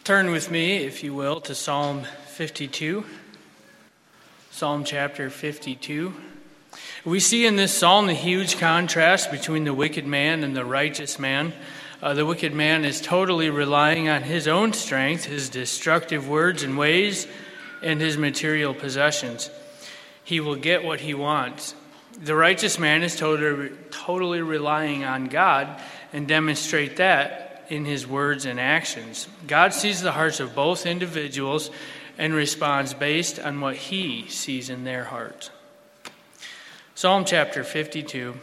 Turn with me, if you will, to Psalm 52. Psalm chapter 52. We see in this psalm the huge contrast between the wicked man and the righteous man. The wicked man is totally relying on his own strength, his destructive words and ways, and his material possessions. He will get what he wants. The righteous man is totally relying on God and demonstrate that in his words and actions. God sees the hearts of both individuals and responds based on what he sees in their hearts. Psalm chapter 52.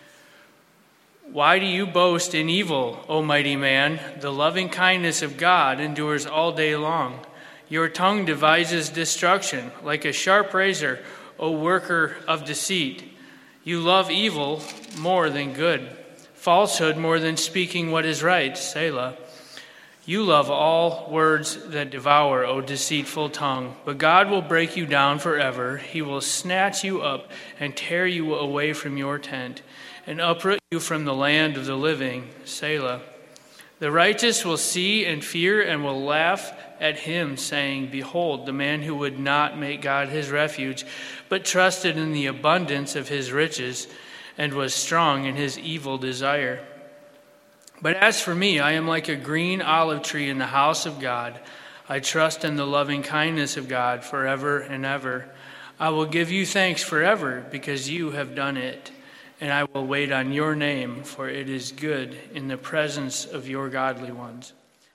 Why do you boast in evil, O mighty man? The loving kindness of God endures all day long. Your tongue devises destruction like a sharp razor, O worker of deceit. You love evil more than good, falsehood more than speaking what is right, Selah. You love all words that devour, O deceitful tongue. But God will break you down forever. He will snatch you up and tear you away from your tent and uproot you from the land of the living, Selah. The righteous will see and fear and will laugh at him, saying, Behold, the man who would not make God his refuge, but trusted in the abundance of his riches, and was strong in his evil desire. But as for me, I am like a green olive tree in the house of God. I trust in the loving kindness of God forever and ever. I will give you thanks forever because you have done it, and I will wait on your name, for it is good in the presence of your godly ones.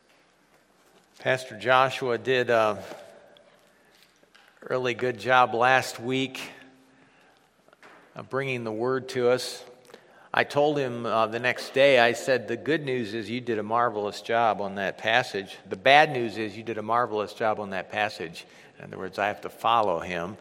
Pastor Joshua did a really good job last week of bringing the word to us. I told him the next day, I said, the good news is you did a marvelous job on that passage. The bad news is you did a marvelous job on that passage. In other words, I have to follow him.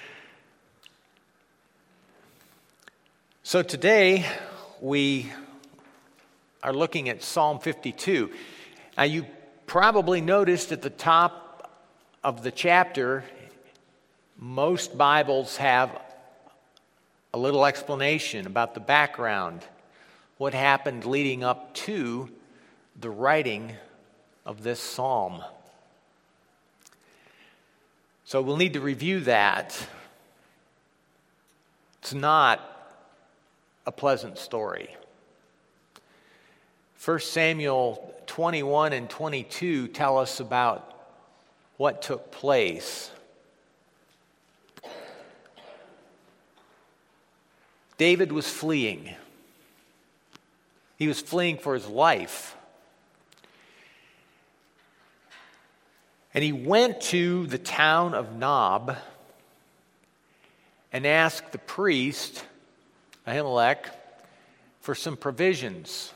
So today, we are looking at Psalm 52. Now, you probably noticed at the top of the chapter, most Bibles have a little explanation about the background, what happened leading up to the writing of this psalm. So we'll need to review that. It's not a pleasant story. 1 Samuel 21 and 22 tell us about what took place. David was fleeing. He was fleeing for his life. And he went to the town of Nob and asked the priest, Ahimelech, for some provisions.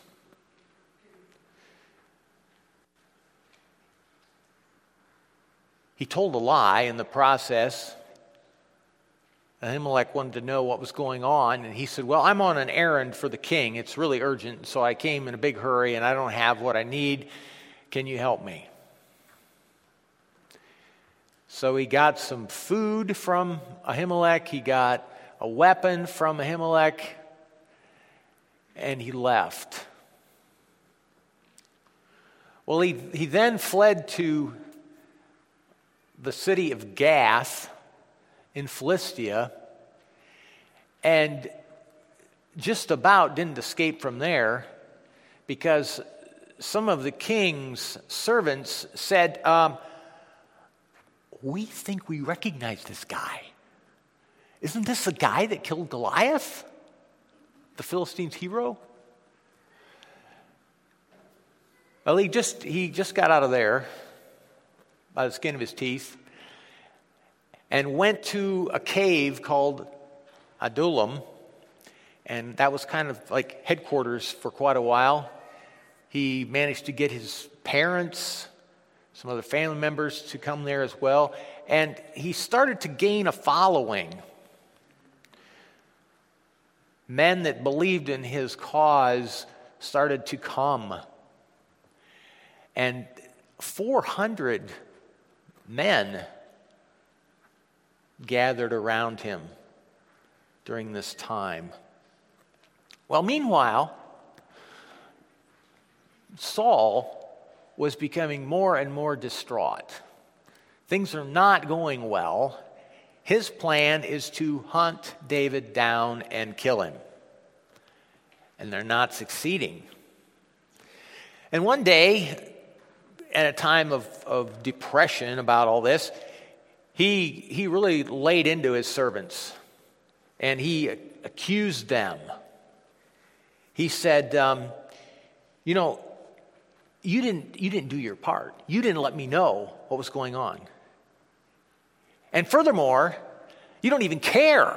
He told a lie in the process. Ahimelech wanted to know what was going on, and he said, well, I'm on an errand for the king. It's really urgent, so I came in a big hurry, and I don't have what I need. Can you help me? So he got some food from Ahimelech. He got a weapon from Ahimelech, and he left. Well, he then fled to the city of Gath in Philistia, and just about didn't escape from there because some of the king's servants said, we think we recognize this guy. Isn't this the guy that killed Goliath, the Philistines' hero? Well, he just got out of there by the skin of his teeth and went to a cave called Adullam, and that was kind of like headquarters for quite a while. He managed to get his parents, some other family members to come there as well, and he started to gain a following. Men that believed in his cause started to come, and 400 men gathered around him during this time. Well, meanwhile, Saul was becoming more and more distraught. Things are not going well. His plan is to hunt David down and kill him. And they're not succeeding. And one day, at a time of depression about all this, he really laid into his servants. And he accused them. He said, you didn't do your part. You didn't let me know what was going on. And furthermore, you don't even care.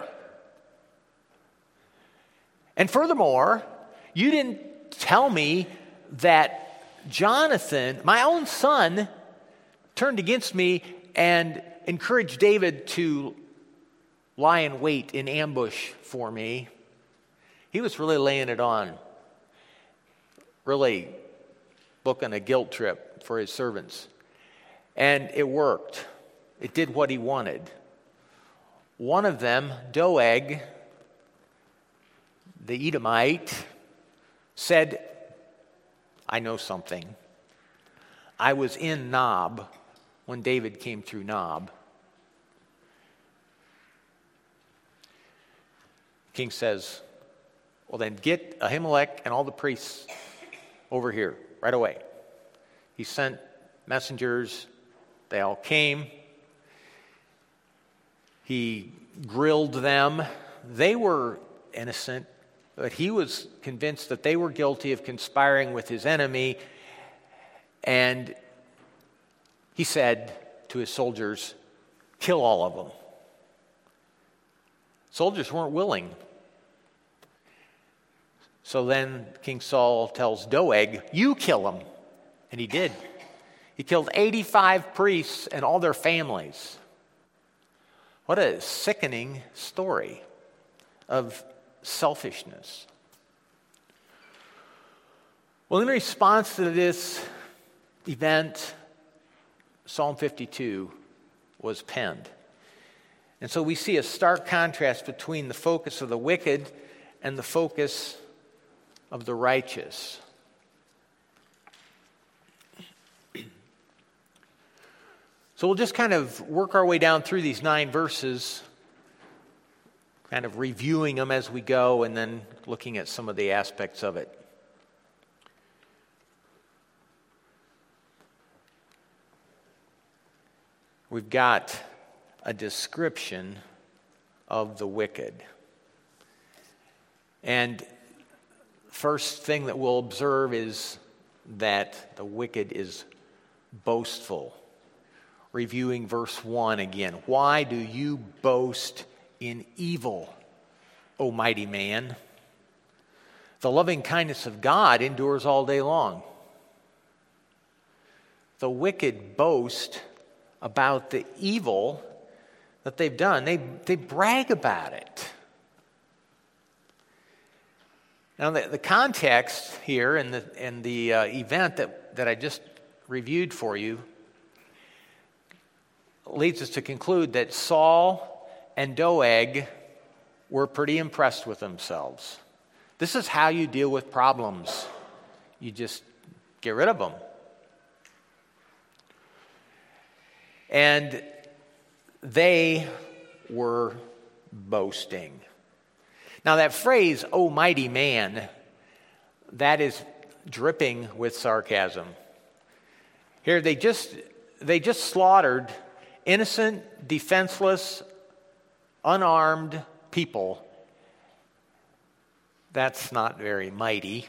And furthermore, you didn't tell me that Jonathan, my own son, turned against me and encouraged David to lie in wait in ambush for me. He was really laying it on, really booking a guilt trip for his servants. And it worked. It did what he wanted. One of them, Doeg, the Edomite, said, I know something. I was in Nob when David came through Nob. The king says, well then get Ahimelech and all the priests over here right away. He sent messengers. They all came. He grilled them. They were innocent, but he was convinced that they were guilty of conspiring with his enemy. And he said to his soldiers, kill all of them. Soldiers weren't willing. So then King Saul tells Doeg, you kill them. And he did. He killed 85 priests and all their families. What a sickening story of selfishness. Well, in response to this event, Psalm 52 was penned. And so we see a stark contrast between the focus of the wicked and the focus of the righteous. So we'll just kind of work our way down through these 9 verses, kind of reviewing them as we go and then looking at some of the aspects of it. We've got a description of the wicked. And first thing that we'll observe is that the wicked is boastful. Reviewing verse 1 again. Why do you boast in evil, O mighty man? The loving kindness of God endures all day long. The wicked boast about the evil that they've done. They brag about it. Now the context here and the event that I just reviewed for you leads us to conclude that Saul and Doeg were pretty impressed with themselves. This is how you deal with problems. You just get rid of them. And they were boasting. Now that phrase, "O mighty man," that is dripping with sarcasm. Here they just slaughtered innocent, defenseless, unarmed people. That's not very mighty.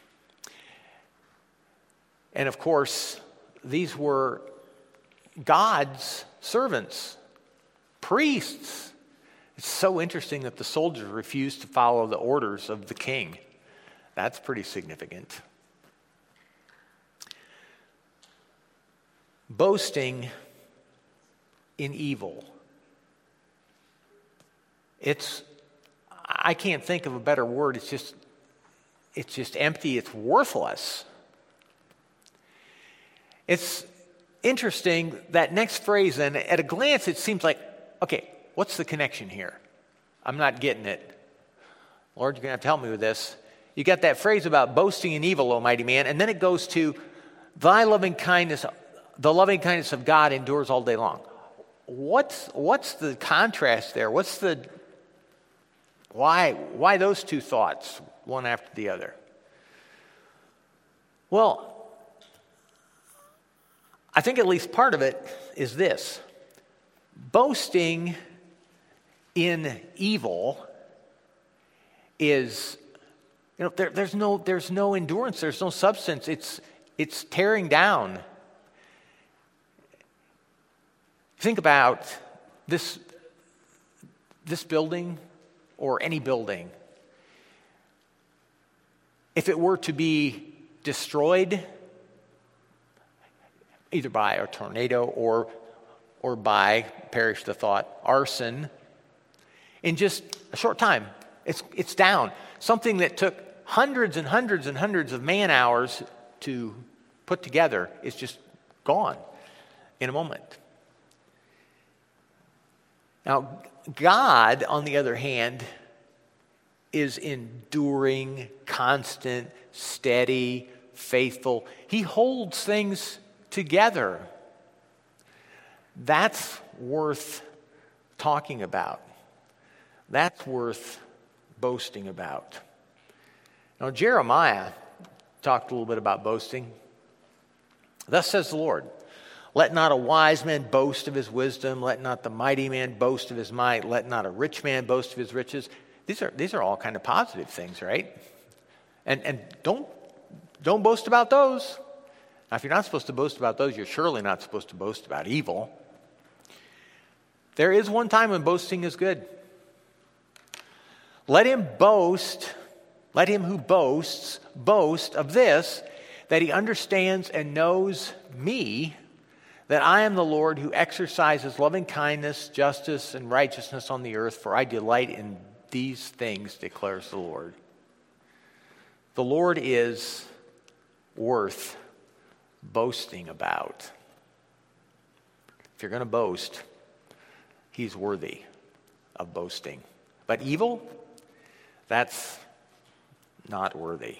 And of course, these were God's servants, priests. It's so interesting that the soldiers refused to follow the orders of the king. That's pretty significant. Boasting in evil. I can't think of a better word. It's just empty. It's worthless. It's interesting, that next phrase, and at a glance it seems like, okay, what's the connection here? I'm not getting it. Lord, you're going to have to help me with this. You got that phrase about boasting in evil, O mighty man, and then it goes to thy loving kindness, the loving kindness of God endures all day long. What's the contrast there? Why those two thoughts, one after the other? Well, I think at least part of it is this. Boasting in evil is, there's no endurance, there's no substance. It's tearing down. Think about this building or any building. If it were to be destroyed, either by a tornado or by, perish the thought, arson, in just a short time, it's down. Something that took hundreds and hundreds and hundreds of man hours to put together is just gone in a moment. Now, God, on the other hand, is enduring, constant, steady, faithful. He holds things together. That's worth talking about. That's worth boasting about. Now, Jeremiah talked a little bit about boasting. Thus says the Lord, let not a wise man boast of his wisdom. Let not the mighty man boast of his might. Let not a rich man boast of his riches. These are all kind of positive things, right? And don't boast about those. Now, if you're not supposed to boast about those, you're surely not supposed to boast about evil. There is one time when boasting is good. Let him who boasts, boast of this, that he understands and knows me, that I am the Lord who exercises loving kindness, justice, and righteousness on the earth, for I delight in these things, declares the Lord. The Lord is worth boasting about. If you're going to boast, he's worthy of boasting. But evil, that's not worthy.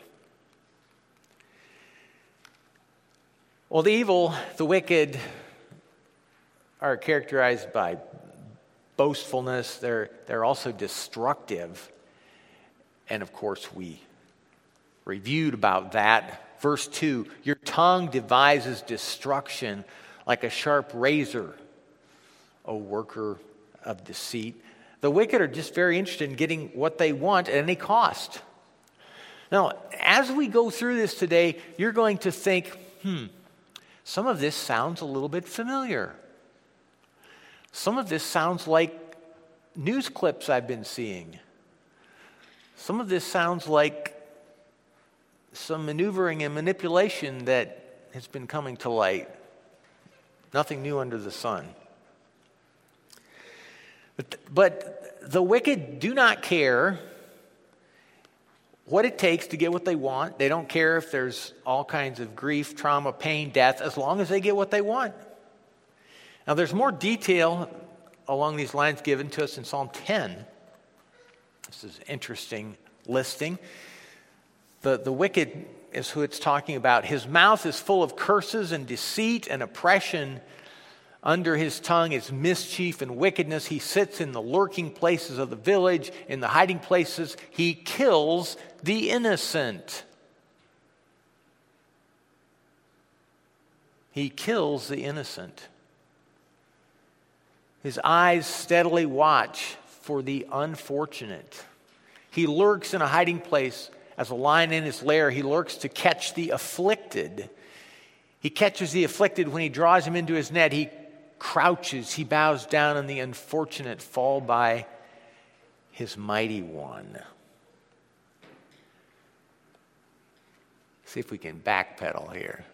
Well, the wicked are characterized by boastfulness. They're also destructive. And of course, we reviewed about that. Verse 2, your tongue devises destruction like a sharp razor, O worker of deceit. The wicked are just very interested in getting what they want at any cost. Now, as we go through this today, you're going to think, some of this sounds a little bit familiar. Some of this sounds like news clips I've been seeing. Some of this sounds like some maneuvering and manipulation that has been coming to light. Nothing new under the sun. But the wicked do not care what it takes to get what they want. They don't care if there's all kinds of grief, trauma, pain, death, as long as they get what they want. Now, there's more detail along these lines given to us in Psalm 10. This is an interesting listing. The wicked is who it's talking about. His mouth is full of curses and deceit and oppression. Under his tongue is mischief and wickedness. He sits in the lurking places of the village, in the hiding places. He kills the innocent. He kills the innocent. His eyes steadily watch for the unfortunate. He lurks in a hiding place as a lion in his lair. He lurks to catch the afflicted. He catches the afflicted when he draws him into his net. He crouches, he bows down, and the unfortunate fall by his mighty one. See if we can backpedal here.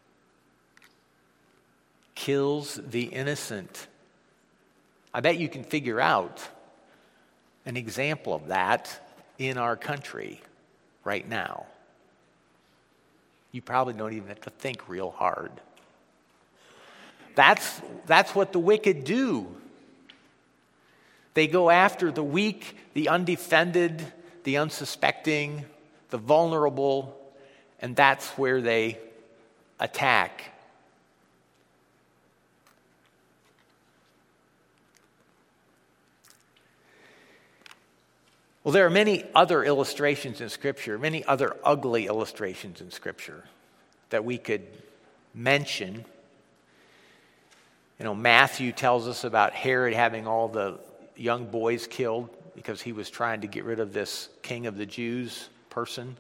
Kills the innocent. I bet you can figure out an example of that in our country right now. You probably don't even have to think real hard. That's what the wicked do. They go after the weak, the undefended, the unsuspecting, the vulnerable, and that's where they attack. Well, there are many other illustrations in Scripture, many other ugly illustrations in Scripture that we could mention. You know, Matthew tells us about Herod having all the young boys killed because he was trying to get rid of this king of the Jews person.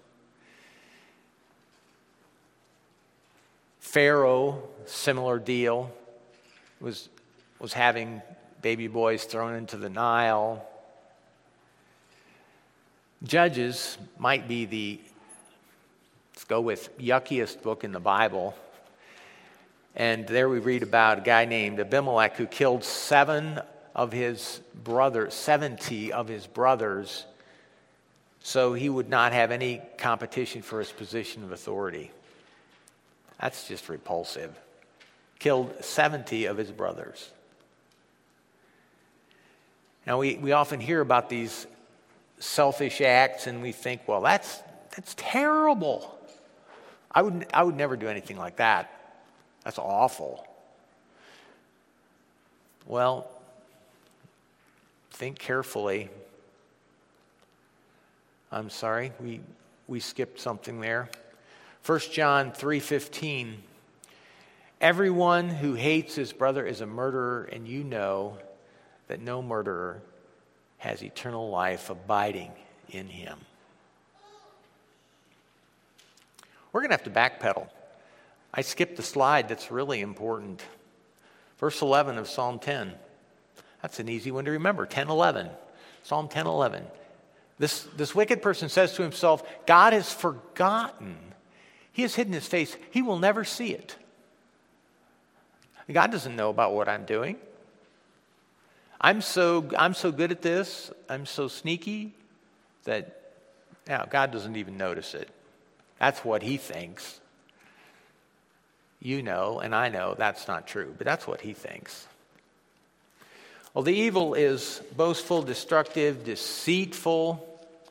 Pharaoh, similar deal, was having baby boys thrown into the Nile. Judges might be the, let's go with, yuckiest book in the Bible. And there we read about a guy named Abimelech who killed 70 of his brothers, so he would not have any competition for his position of authority. That's just repulsive. Killed 70 of his brothers. Now we often hear about these selfish acts and we think, well, that's terrible. I would never do anything like that. That's awful. Well, think carefully. I'm sorry, we skipped something there. 1 John 3:15. Everyone who hates his brother is a murderer, and you know that no murderer has eternal life abiding in him. We're going to have to backpedal. I skipped the slide that's really important. Verse 11 of Psalm 10. That's an easy one to remember. 10:11. Psalm 10:11. This wicked person says to himself, God has forgotten. He has hidden his face. He will never see it. God doesn't know about what I'm doing. I'm so good at this. I'm so sneaky that God doesn't even notice it. That's what he thinks. You know, and I know that's not true, but that's what he thinks. Well, the evil is boastful, destructive, deceitful.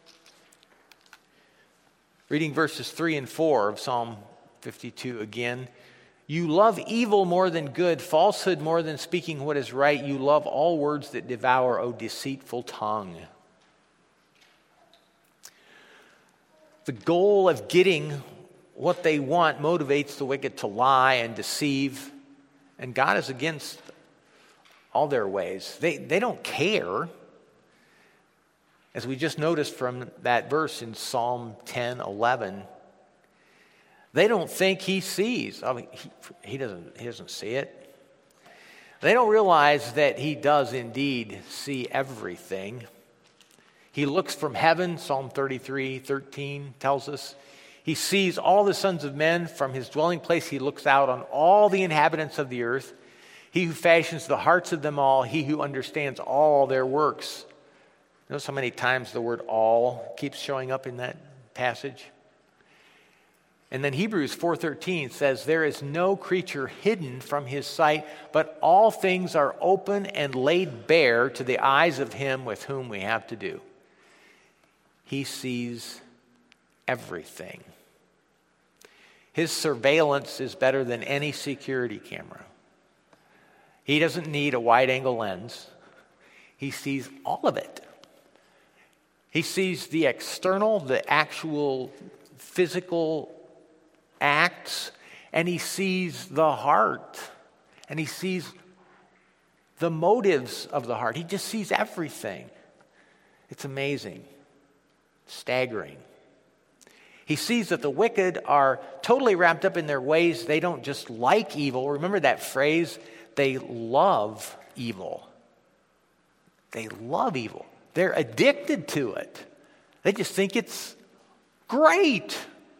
Reading verses 3 and 4 of Psalm 52 again. You love evil more than good, falsehood more than speaking what is right. You love all words that devour, O deceitful tongue. The goal of getting what they want motivates the wicked to lie and deceive, and God is against all their ways. They don't care. As we just noticed from that verse in Psalm 10:11, they don't think he sees. I mean, he doesn't see it. They don't realize that he does indeed see everything. He looks from heaven, Psalm 33:13 tells us. He sees all the sons of men from his dwelling place. He looks out on all the inhabitants of the earth. He who fashions the hearts of them all, he who understands all their works. Notice how many times the word all keeps showing up in that passage? And then Hebrews 4:13 says, there is no creature hidden from his sight, but all things are open and laid bare to the eyes of him with whom we have to do. He sees everything. His surveillance is better than any security camera. He doesn't need a wide-angle lens. He sees all of it. He sees the external, the actual physical acts, and he sees the heart, and he sees the motives of the heart. He just sees everything. It's amazing, staggering. He sees that the wicked are totally wrapped up in their ways. They don't just like evil. Remember that phrase? They love evil. They love evil. They're addicted to it. They just think it's great.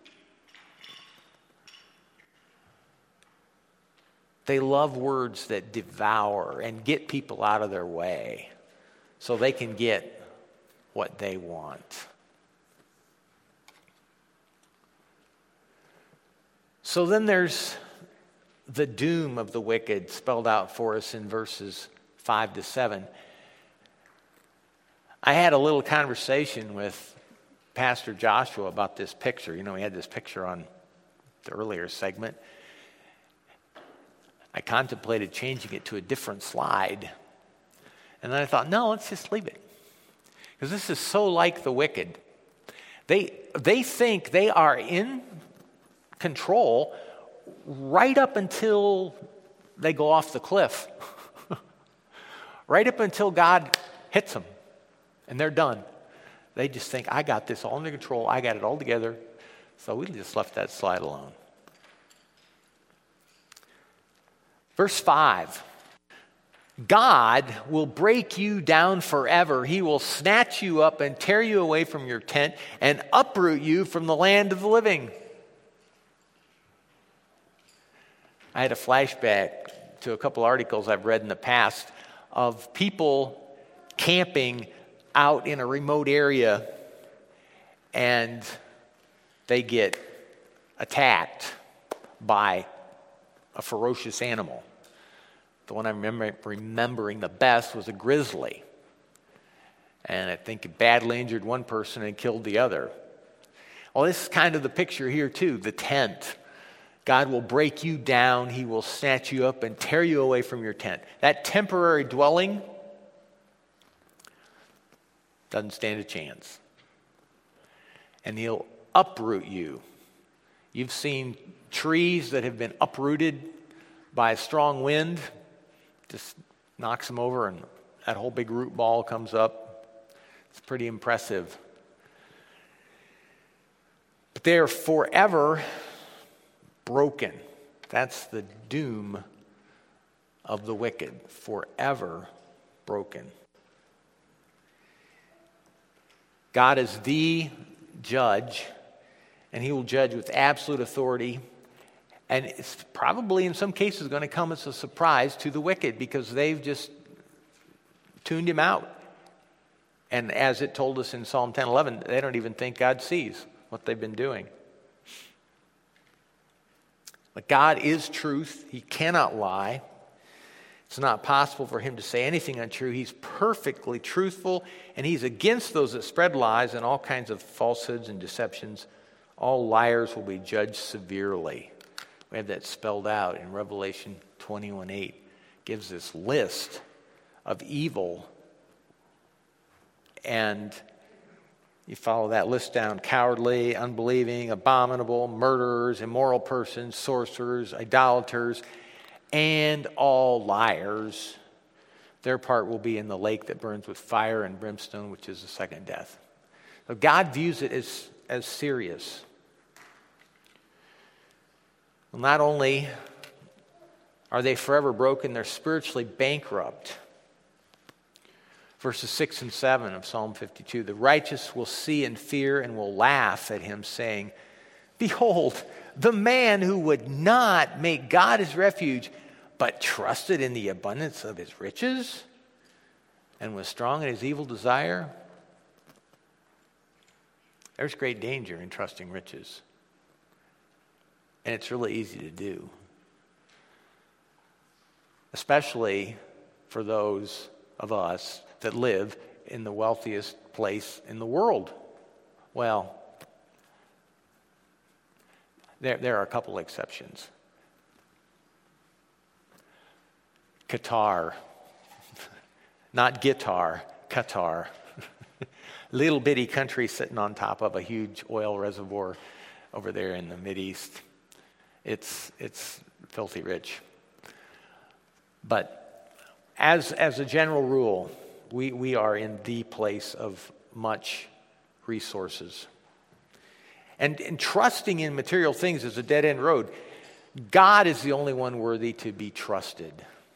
They love words that devour and get people out of their way so they can get what they want. So then there's the doom of the wicked spelled out for us in verses 5 to 7. I had a little conversation with Pastor Joshua about this picture. You know, we had this picture on the earlier segment. I contemplated changing it to a different slide. And then I thought, no, let's just leave it. Because this is so like the wicked. They think they are in control right up until they go off the cliff. Right up until God hits them. And they're done. They just think, I got this all under control. I got it all together. So we just left that slide alone. Verse 5. God will break you down forever. He will snatch you up and tear you away from your tent and uproot you from the land of the living. I had a flashback to a couple articles I've read in the past of people camping out in a remote area and they get attacked by a ferocious animal. The one I'm remembering the best was a grizzly. And I think it badly injured one person and killed the other. Well, this is kind of the picture here too, the tent. God will break you down. He will snatch you up and tear you away from your tent. That temporary dwelling doesn't stand a chance. And he'll uproot you. You've seen trees that have been uprooted by a strong wind. Just knocks them over and that whole big root ball comes up. It's pretty impressive. But they're forever broken. That's the doom of the wicked. Forever broken. God is the judge, and he will judge with absolute authority. And it's probably in some cases going to come as a surprise to the wicked because they've just tuned him out. And as it told us in Psalm 10:11, they don't even think God sees what they've been doing. But God is truth. He cannot lie. It's not possible for him to say anything untrue. He's perfectly truthful, and he's against those that spread lies and all kinds of falsehoods and deceptions. All liars will be judged severely. We have that spelled out in Revelation 21:8. Gives this list of evil. And you follow that list down: cowardly, unbelieving, abominable, murderers, immoral persons, sorcerers, idolaters, and all liars. Their part will be in the lake that burns with fire and brimstone, which is the second death. So God views it as serious. Well, not only are they forever broken, they're spiritually bankrupt. Verses 6 and 7 of Psalm 52. The righteous will see and fear and will laugh at him, saying, Behold, the man who would not make God his refuge, but trusted in the abundance of his riches and was strong in his evil desire. There's great danger in trusting riches. And it's really easy to do. Especially for those of us that live in the wealthiest place in the world. Well, there are a couple exceptions. Qatar. Not guitar, Qatar. Little bitty country sitting on top of a huge oil reservoir over there in the Mideast. It's filthy rich. But as a general rule, we are in the place of much resources. And trusting in material things is a dead-end road. God is the only one worthy to be trusted.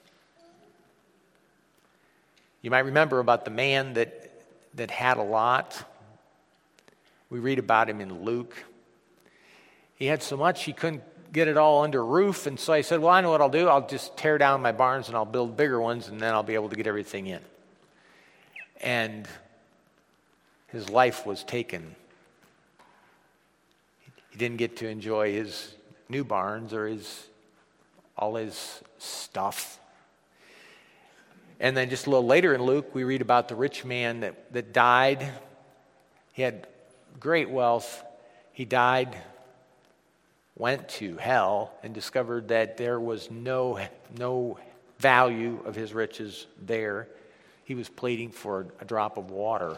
You might remember about the man that had a lot. We read about him in Luke. He had so much he couldn't get it all under roof, and so he said, well, I know what I'll do. I'll just tear down my barns and I'll build bigger ones, and then I'll be able to get everything in. And his life was taken. He didn't get to enjoy his new barns or all his stuff. And then just a little later in Luke, we read about the rich man that died. He had great wealth. He died went to hell and discovered that there was no value of his riches there. He was pleading for a drop of water.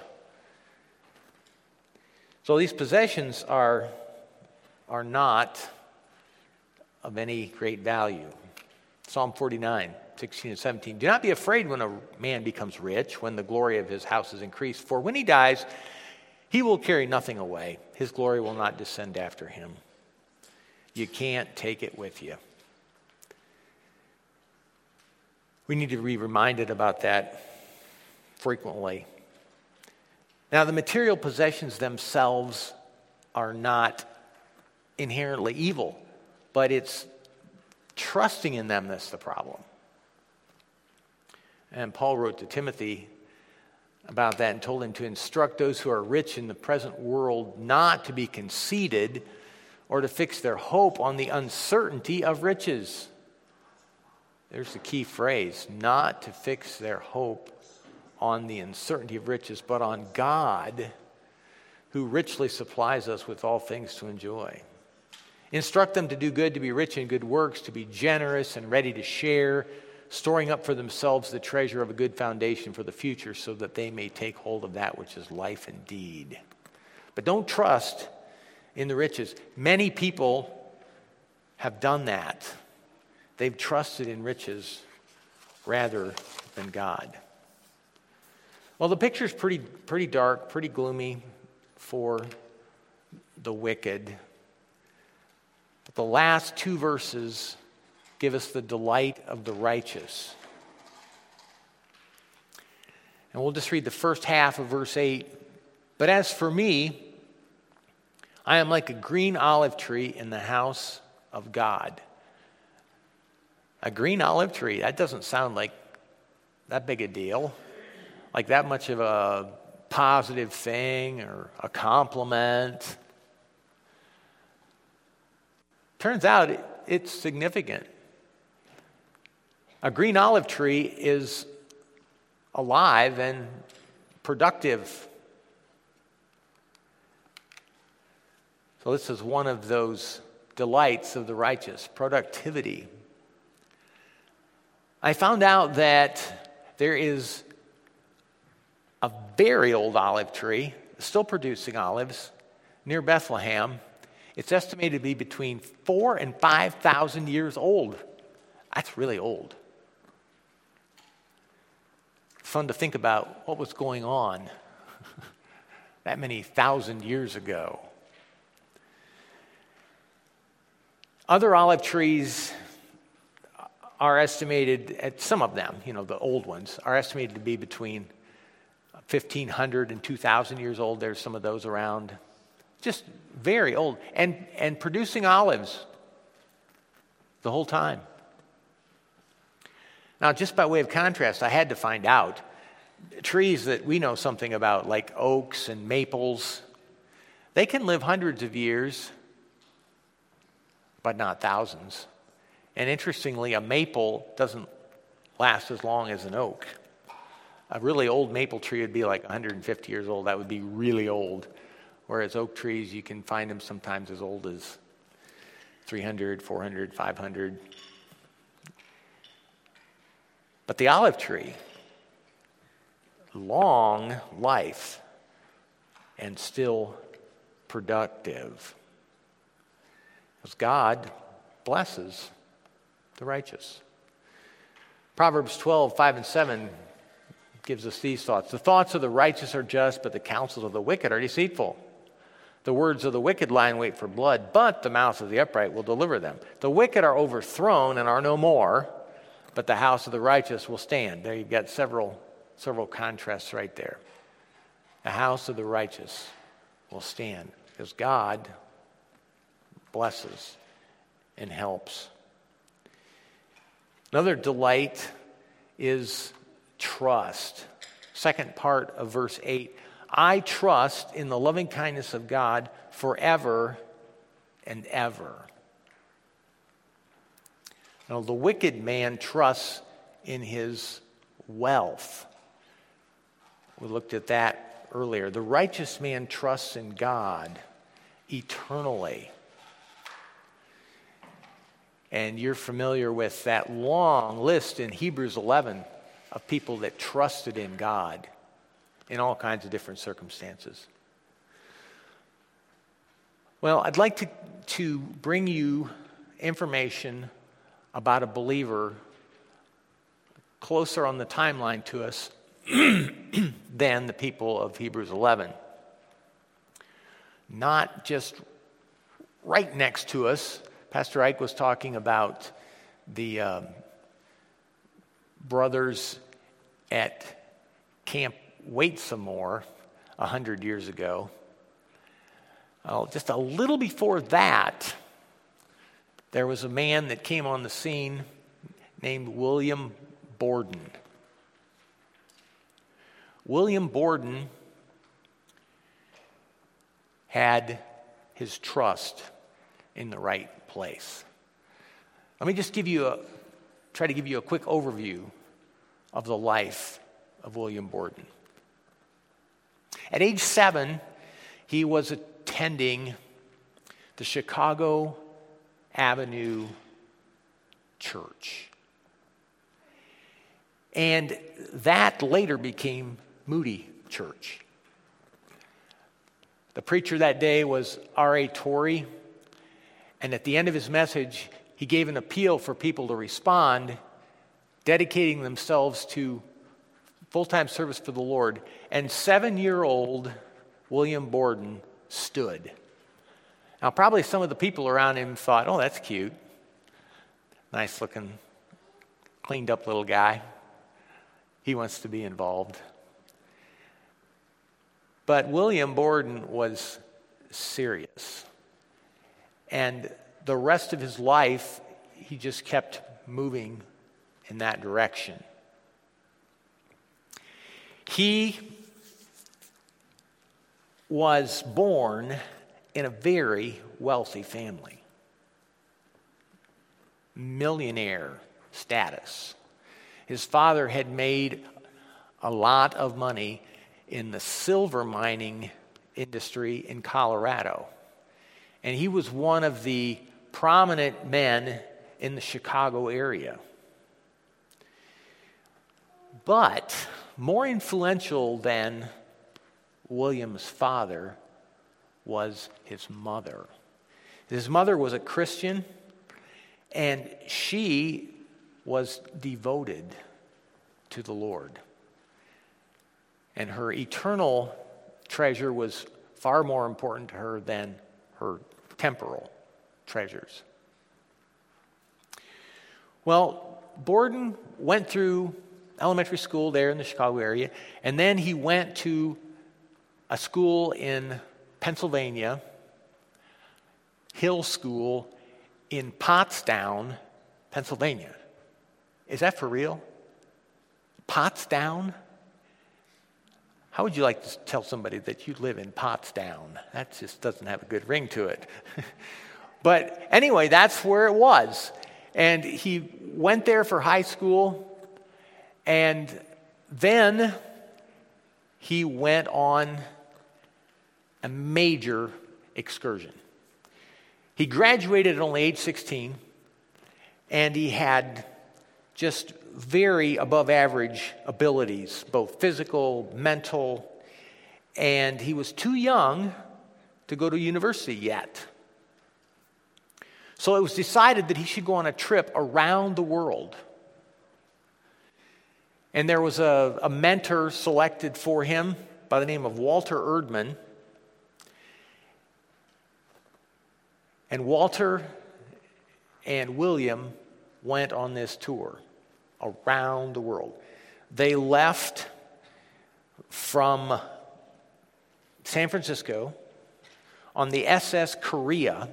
So these possessions are not of any great value. Psalm 49, 16 and 17. Do not be afraid when a man becomes rich, when the glory of his house is increased. For when he dies, he will carry nothing away. His glory will not descend after him. You can't take it with you. We need to be reminded about that frequently. Now, the material possessions themselves are not inherently evil, but it's trusting in them that's the problem. And Paul wrote to Timothy about that and told him to instruct those who are rich in the present world not to be conceited or to fix their hope on the uncertainty of riches. There's the key phrase, not to fix their hope on the uncertainty of riches, but on God, who richly supplies us with all things to enjoy. Instruct them to do good, to be rich in good works, to be generous and ready to share, storing up for themselves the treasure of a good foundation for the future, so that they may take hold of that which is life indeed. But don't trust in the riches. Many people have done that. They've trusted in riches rather than God. Well, the picture's pretty dark, pretty gloomy for the wicked. But the last two verses give us the delight of the righteous. And we'll just read the first half of verse 8. But as for me, I am like a green olive tree in the house of God. A green olive tree, that doesn't sound like that big a deal, like that much of a positive thing or a compliment. Turns out it's significant. A green olive tree is alive and productive. So this is one of those delights of the righteous, productivity. I found out that there is a very old olive tree, still producing olives, near Bethlehem. It's estimated to be between 4,000 and 5,000 years old. That's really old. Fun to think about what was going on that many thousand years ago. Other olive trees are estimated, some of them, the old ones, are estimated to be between 1,500 and 2,000 years old. There's some of those around. Just very old. And producing olives the whole time. Now, just by way of contrast, I had to find out, trees that we know something about, like oaks and maples, they can live hundreds of years, but not thousands. And interestingly, a maple doesn't last as long as an oak. A really old maple tree would be like 150 years old. That would be really old. Whereas oak trees, you can find them sometimes as old as 300, 400, 500. But the olive tree, long life and still productive. Because God blesses the righteous. Proverbs 12, 5 and 7 gives us these thoughts. The thoughts of the righteous are just, but the counsels of the wicked are deceitful. The words of the wicked lie in wait for blood, but the mouth of the upright will deliver them. The wicked are overthrown and are no more, but the house of the righteous will stand. There you've got several contrasts right there. The house of the righteous will stand because God blesses and helps. Another delight is trust. Second part of verse 8. I trust in the loving kindness of God forever and ever. Now, the wicked man trusts in his wealth. We looked at that earlier. The righteous man trusts in God eternally. And you're familiar with that long list in Hebrews 11 of people that trusted in God in all kinds of different circumstances. Well, I'd like to bring you information about a believer closer on the timeline to us than the people of Hebrews 11. Not just right next to us. Pastor Ike was talking about the brothers at Camp Wait Some More 100 years ago. Just a little before that, there was a man that came on the scene named William Borden. William Borden had his trust in the right place. Let me just try to give you a quick overview of the life of William Borden. At age 7, he was attending the Chicago Avenue Church. And that later became Moody Church. The preacher that day was R.A. Torrey, and at the end of his message, he gave an appeal for people to respond, dedicating themselves to full-time service for the Lord. And 7-year-old William Borden stood. Now, probably some of the people around him thought, oh, that's cute. Nice-looking, cleaned-up little guy. He wants to be involved. But William Borden was serious. And the rest of his life, he just kept moving in that direction. He was born in a very wealthy family. Millionaire status. His father had made a lot of money in the silver mining industry in Colorado. And he was one of the prominent men in the Chicago area. But more influential than William's father was his mother. His mother was a Christian, and she was devoted to the Lord. And her eternal treasure was far more important to her than her temporal treasures. Well, Borden went through elementary school there in the Chicago area, and then he went to a school in Pennsylvania, Hill School in Pottstown, Pennsylvania. Is that for real? Pottstown? How would you like to tell somebody that you live in Pottstown? That just doesn't have a good ring to it. But anyway, that's where it was. And he went there for high school, and then he went on a major excursion. He graduated at only age 16, and he had just very above average abilities, both physical, mental, and he was too young to go to university yet. So it was decided that he should go on a trip around the world. And there was a mentor selected for him by the name of Walter Erdman. And Walter and William went on this tour around the world. They left from San Francisco on the SS Korea,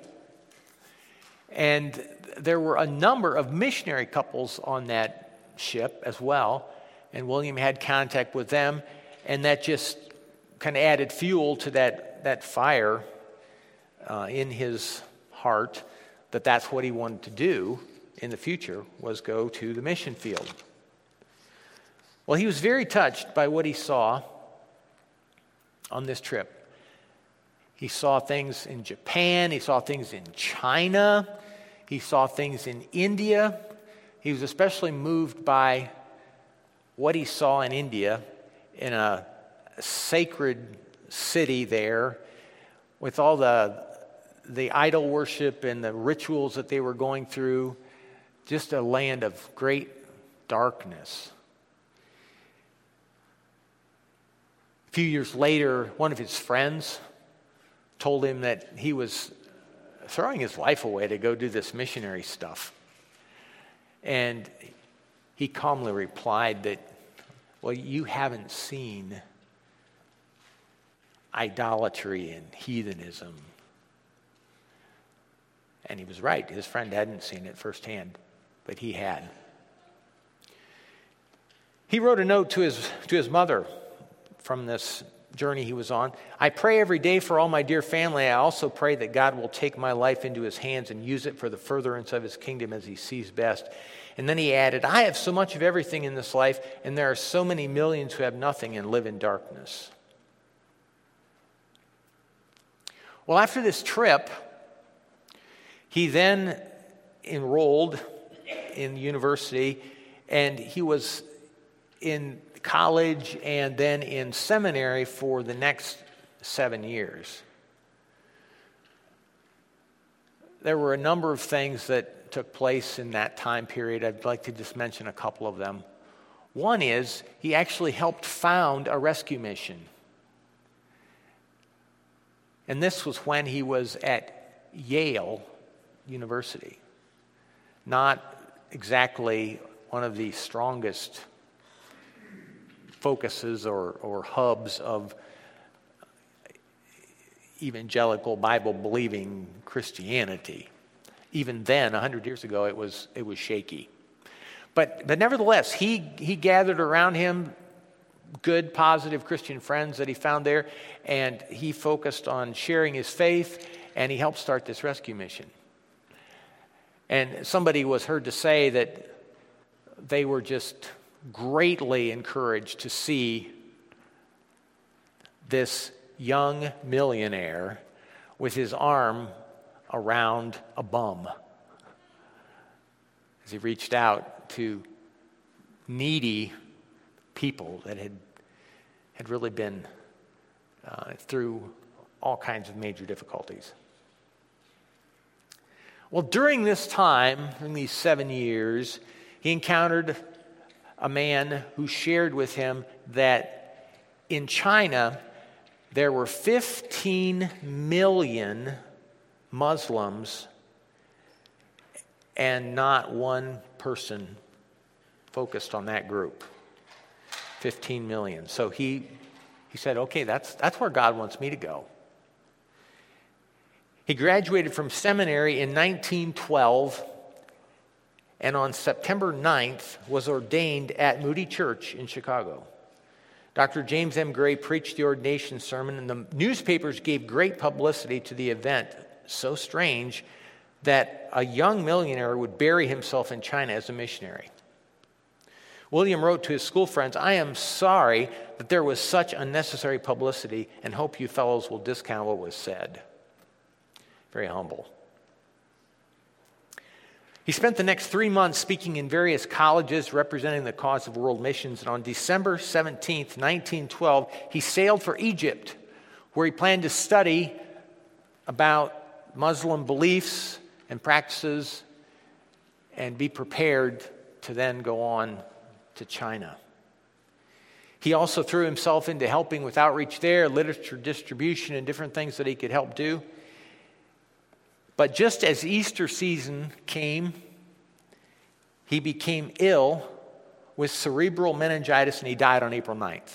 and there were a number of missionary couples on that ship as well, and William had contact with them, and that just kind of added fuel to that fire in his heart, that's what he wanted to do in the future, was go to the mission field. Well, he was very touched by what he saw on this trip. He saw things in Japan, he saw things in China, He saw things in India. He was especially moved by what he saw in India, in a sacred city there, with all the idol worship and the rituals that they were going through, just a land of great darkness. A few years later, one of his friends told him that he was throwing his life away to go do this missionary stuff. And he calmly replied that, well, you haven't seen idolatry and heathenism. And he was right. His friend hadn't seen it firsthand, but he had. He wrote a note to his mother from this journey he was on. I pray every day for all my dear family. I also pray that God will take my life into his hands and use it for the furtherance of his kingdom as he sees best. And then he added, I have so much of everything in this life, and there are so many millions who have nothing and live in darkness. Well, after this trip, he then enrolled in university, and he was in college and then in seminary for the next 7 years. There were a number of things that took place in that time period. I'd like to just mention a couple of them. One is he actually helped found a rescue mission. And this was when he was at Yale University. Not exactly one of the strongest focuses or hubs of evangelical Bible-believing Christianity. Even then, 100 years ago, it was shaky. But nevertheless, he gathered around him good, positive Christian friends that he found there, and he focused on sharing his faith, and he helped start this rescue mission. And somebody was heard to say that they were just greatly encouraged to see this young millionaire with his arm around a bum as he reached out to needy people that had really been through all kinds of major difficulties. Well, during this time, in these 7 years, he encountered a man who shared with him that in China there were 15 million Muslims and not one person focused on that group. 15 million. So he said, okay, that's where God wants me to go. He graduated from seminary in 1912, and on September 9th was ordained at Moody Church in Chicago. Dr. James M. Gray preached the ordination sermon, and the newspapers gave great publicity to the event, so strange that a young millionaire would bury himself in China as a missionary. William wrote to his school friends, I am sorry that there was such unnecessary publicity and hope you fellows will discount what was said. Very humble. He spent the next 3 months speaking in various colleges representing the cause of world missions, and on December 17th, 1912, he sailed for Egypt, where he planned to study about Muslim beliefs and practices and be prepared to then go on to China. He also threw himself into helping with outreach there, literature distribution, and different things that he could help do. But just as Easter season came, he became ill with cerebral meningitis, and he died on April 9th.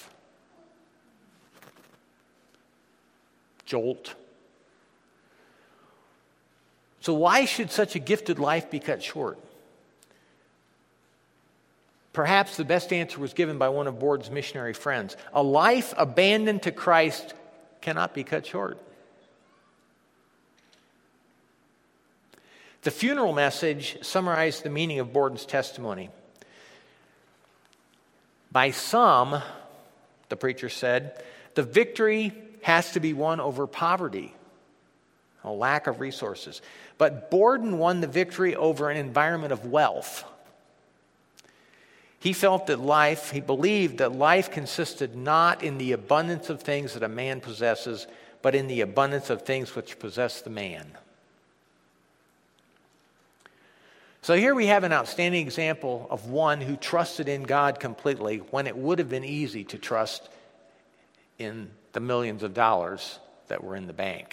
Jolt. So why should such a gifted life be cut short? Perhaps the best answer was given by one of Bord's missionary friends. A life abandoned to Christ cannot be cut short. The funeral message summarized the meaning of Borden's testimony. By some, the preacher said, the victory has to be won over poverty. a lack of resources. But Borden won the victory over an environment of wealth. He believed that life consisted not in the abundance of things that a man possesses, but in the abundance of things which possess the man. So here we have an outstanding example of one who trusted in God completely when it would have been easy to trust in the millions of dollars that were in the bank.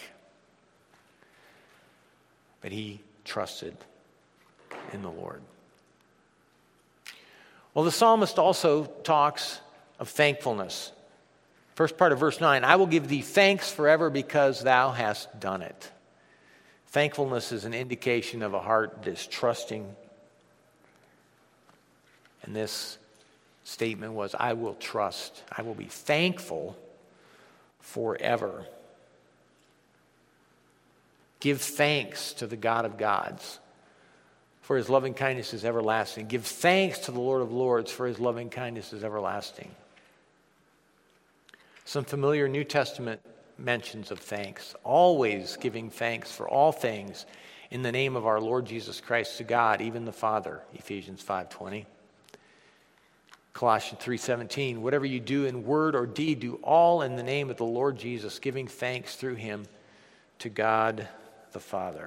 But he trusted in the Lord. Well, the psalmist also talks of thankfulness. First part of verse 9, I will give thee thanks forever because thou hast done it. Thankfulness is an indication of a heart that is trusting. And this statement was, I will trust. I will be thankful forever. Give thanks to the God of gods, for his loving kindness is everlasting. Give thanks to the Lord of lords, for his loving kindness is everlasting. Some familiar New Testament mentions of thanks. Always giving thanks for all things in the name of our Lord Jesus Christ to God, even the Father, Ephesians 5:20. Colossians 3:17, whatever you do in word or deed, do all in the name of the Lord Jesus, giving thanks through him to God the Father.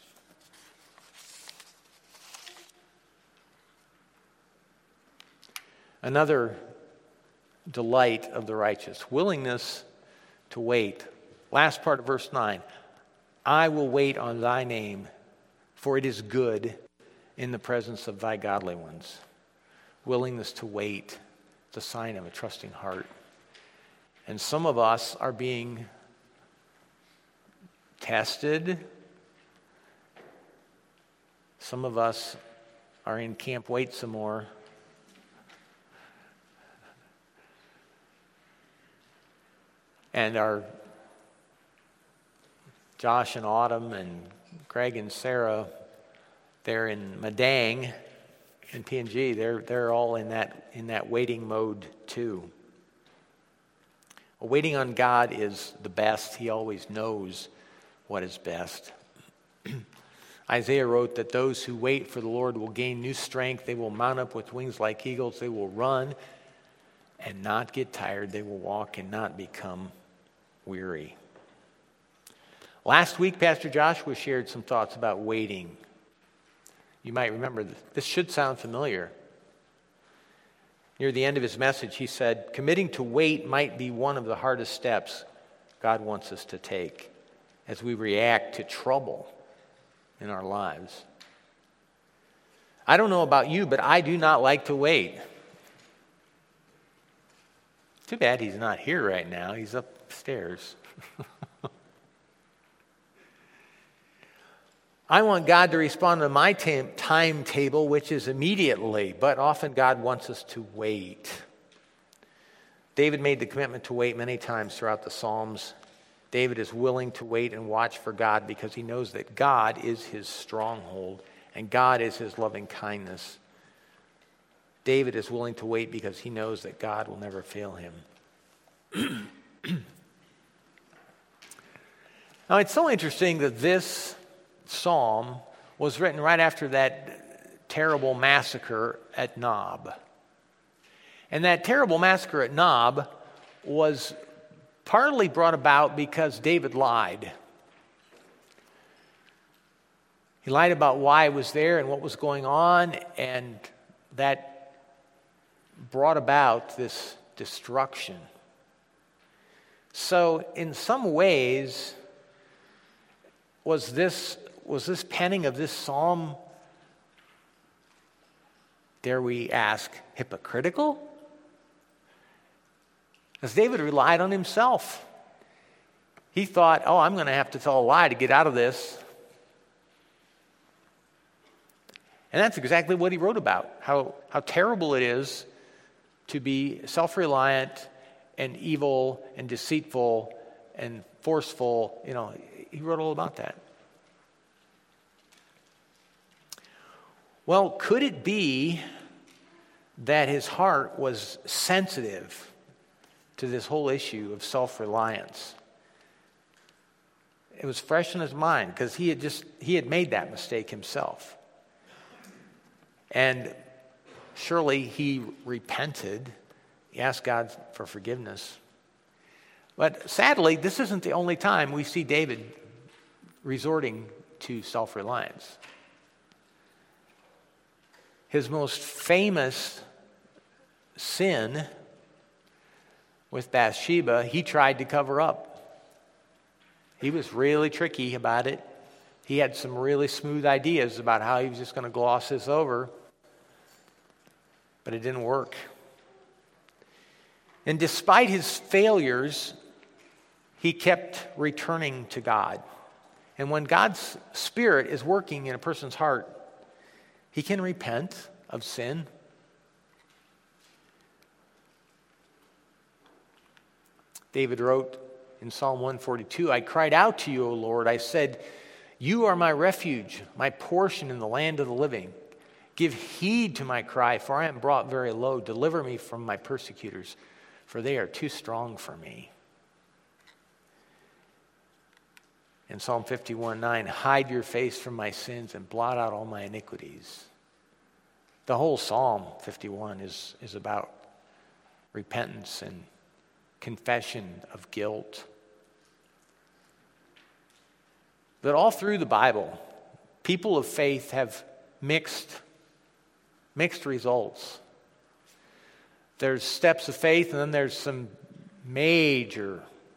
Another delight of the righteous, willingness to wait. Last part of verse 9, I will wait on thy name, for it is good in the presence of thy godly ones. Willingness to wait, it's a sign of a trusting heart. And some of us are being tested. Some of us are in camp wait some more. And our Josh and Autumn and Greg and Sarah, they're in Madang and PNG. They're all in that waiting mode too. Waiting on God is the best. He always knows what is best. Isaiah wrote that those who wait for the Lord will gain new strength. They will mount up with wings like eagles. They will run and not get tired. They will walk and not become weary. Last week, Pastor Joshua shared some thoughts about waiting. You might remember this should sound familiar. Near the end of his message, he said, committing to wait might be one of the hardest steps God wants us to take as we react to trouble in our lives. I don't know about you, but I do not like to wait. Too bad he's not here right now. He's upstairs. I want God to respond to my timetable, which is immediately, but often God wants us to wait. David made the commitment to wait many times throughout the Psalms. David is willing to wait and watch for God because he knows that God is his stronghold and God is his loving kindness. David is willing to wait because he knows that God will never fail him. Now, it's so interesting that this psalm was written right after that terrible massacre at Nob. And that terrible massacre at Nob was partly brought about because David lied. He lied about why he was there and what was going on, and that brought about this destruction. So in some ways, was this penning of this psalm, dare we ask, hypocritical? Because David relied on himself. He thought, I'm going to have to tell a lie to get out of this. And that's exactly what he wrote about, how terrible it is to be self-reliant and evil and deceitful and forceful. He wrote all about that. Well, could it be that his heart was sensitive to this whole issue of self-reliance? It was fresh in his mind because he had made that mistake himself. And surely he repented. He asked God for forgiveness. But sadly, this isn't the only time we see David resorting to self-reliance. His most famous sin with Bathsheba, he tried to cover up. He was really tricky about it. He had some really smooth ideas about how he was just going to gloss this over, but it didn't work. And despite his failures, he kept returning to God. And when God's Spirit is working in a person's heart, he can repent of sin. David wrote in Psalm 142, I cried out to you, O Lord. I said, you are my refuge, my portion in the land of the living. Give heed to my cry, for I am brought very low. Deliver me from my persecutors, for they are too strong for me. In Psalm 51:9, hide your face from my sins and blot out all my iniquities. The whole Psalm 51 is about repentance and confession of guilt. But all through the Bible, people of faith have mixed results. There's steps of faith, and then there's some major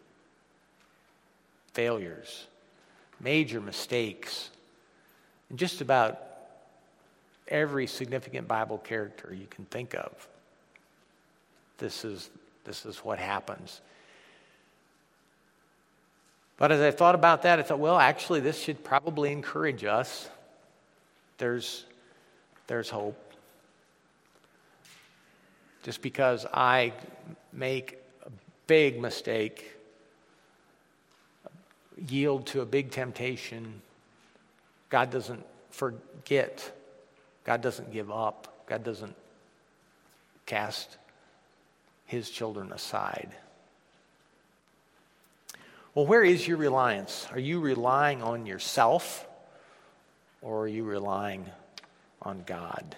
failures, major mistakes. And just about every significant Bible character you can think of, this is what happens. But as I thought about that, I thought, well, actually, this should probably encourage us. There's hope. Just because I make a big mistake, yield to a big temptation, God doesn't forget. God doesn't give up. God doesn't cast his children aside. Well, where is your reliance? Are you relying on yourself, or are you relying on God?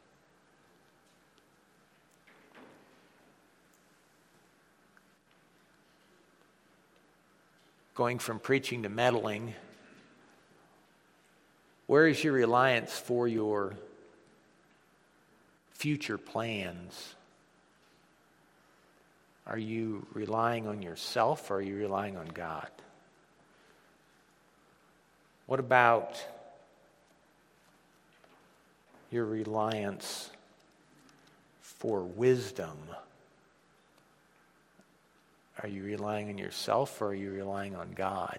Going from preaching to meddling, where is your reliance for your future plans? Are you relying on yourself, or are you relying on God? What about your reliance for wisdom? Are you relying on yourself, or are you relying on God?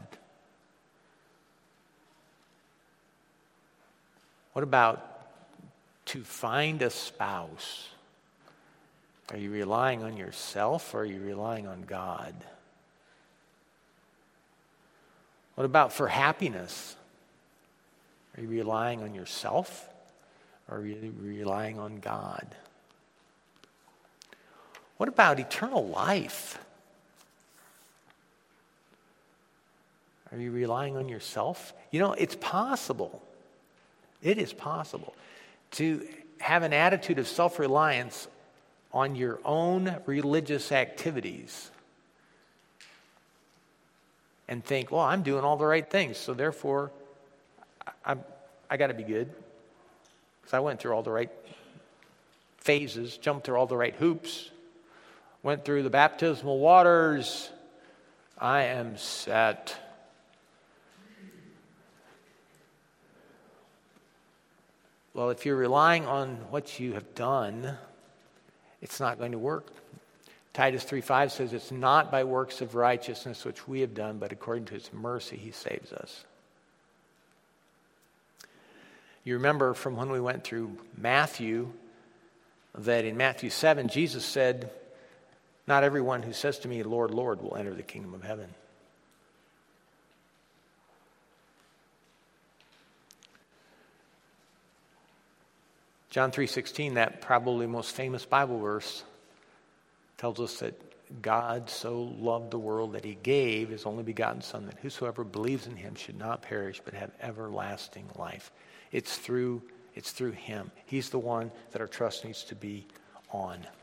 What about to find a spouse? Are you relying on yourself, or are you relying on God? What about for happiness? Are you relying on yourself, or are you relying on God? What about eternal life? Are you relying on yourself? You know, it's possible. It is possible to have an attitude of self-reliance on your own religious activities and think, well, I'm doing all the right things, so therefore I got to be good because I went through all the right phases, jumped through all the right hoops, went through the baptismal waters. I am set. Well, if you're relying on what you have done, it's not going to work. Titus 3:5 says, it's not by works of righteousness which we have done, but according to his mercy he saves us. You remember from when we went through Matthew, that in Matthew 7, Jesus said, not everyone who says to me, Lord, Lord, will enter the kingdom of heaven. John 3:16, that probably most famous Bible verse, tells us that God so loved the world that he gave his only begotten Son, that whosoever believes in him should not perish but have everlasting life. It's through him. He's the one that our trust needs to be on.